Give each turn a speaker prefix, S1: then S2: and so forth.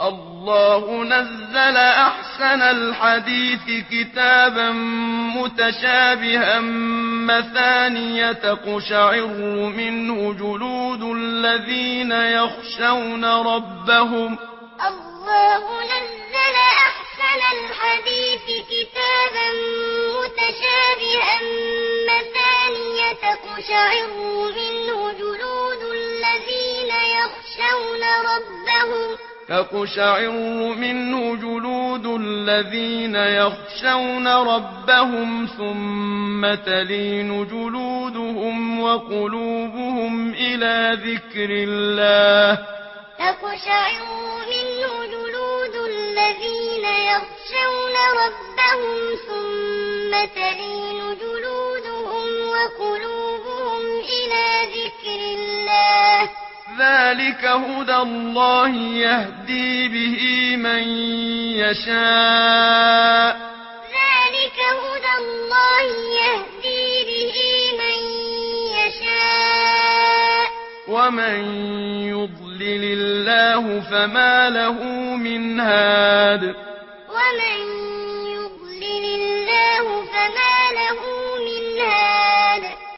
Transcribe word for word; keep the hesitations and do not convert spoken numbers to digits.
S1: الله نزل أحسن الحديث كتابا متشابها مثانية تقشعر منه جلود الذين يخشون ربهم
S2: الله نزل أحسن الحديث كتابا متشابها مثانية تقشعر منه جلود الذين يخشون ربهم
S1: تقشعر منه جلود الذين يخشون ربهم ثم تلين جلودهم وقلوبهم إلى ذكر الله
S2: تقشعر منه جلود الذين يخشون ربهم ثم تلين جلودهم وقلوبهم إلى ذكر الله
S1: ذلك هدى الله يهدي به من يشاء
S2: ذلك هدى الله يهدي به من يشاء
S1: ومن يضلل الله فما له من هاد
S2: ومن